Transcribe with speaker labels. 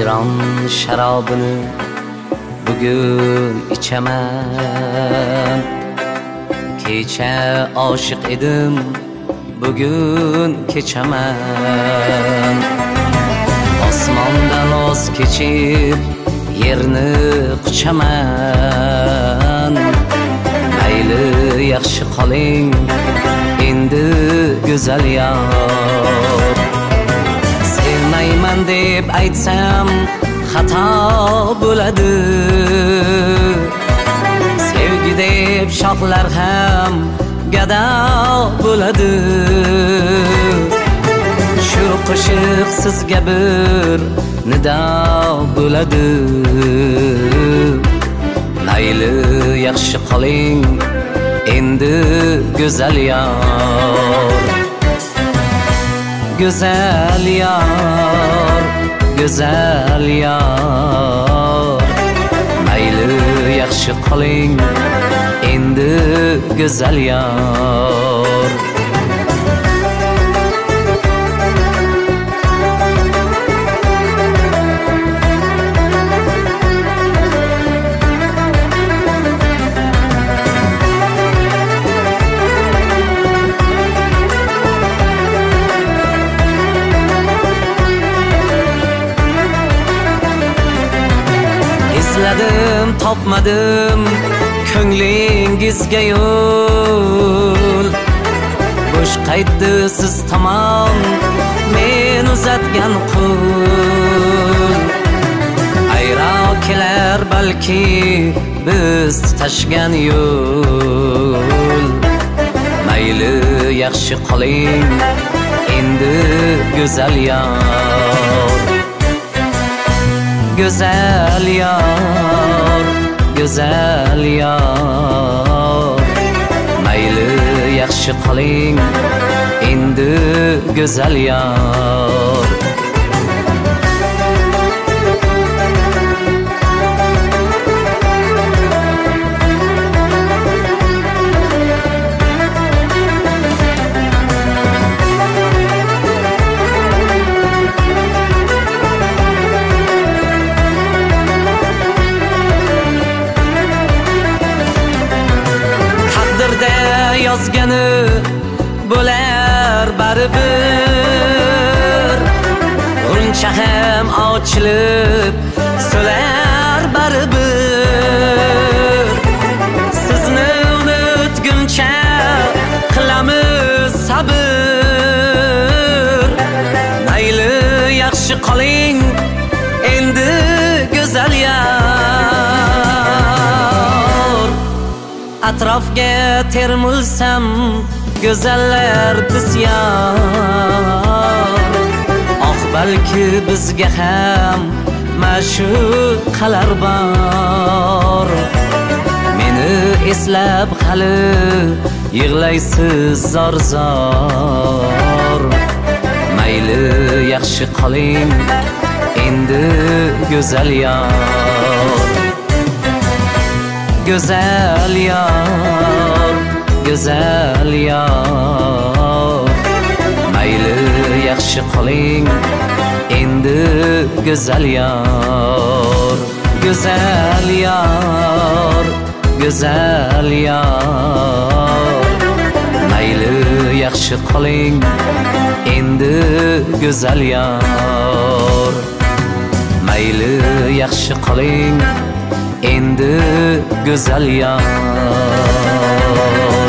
Speaker 1: hicron sharobini bugun ichaman. Kecha oshiq edim, bugun kechaman. Osmondan oz kechib yerni quchaman. Mayli yaxshi qoling endi go'zal yor. Sevmayman deb aytsam xato bo'ladi. Sevgi deb shoxlar ham gado bo'ladi. Shu qo'shiq sizga bir nido bo'ladi. Mayli yaxshi qoling endi go'zal yor. Güzel yar, güzel yar. Mayli yaxshi qoling endi go'zal yar. İzledim, topmadım ko'nglingizga yo'l. Bo'sh qaytdi siz tomon men uzatgan qo'l. Ayro kelar balki biz tutashgan yo'l. Mayli yaxshi qoling endi go'zal yor. Güzel yar, güzel yar. Mayli yaxshi qoling endi go'zal yar. Yozgani bo'lar baribir. G'uncha ham ochilib so'lar baribir. Sizni unutguncha qilamiz sabr. Mayli yaxshi qoling endi go'zal yor. Atrofga termulsam go'zallar bisyor. Oh balki bizga ham ma'shuqalar bor. Meni eslab hali yig'laysiz zor zor. Mayli yaxshi qoling endi go'zal yor. Güzel yar, güzel yar. Mayli yaxshi qoling endi go'zal yar. Güzel yar, güzel yar. Mayli yaxshi qoling endi go'zal yar. Mayli yaxshi qoling endi go'zal yar.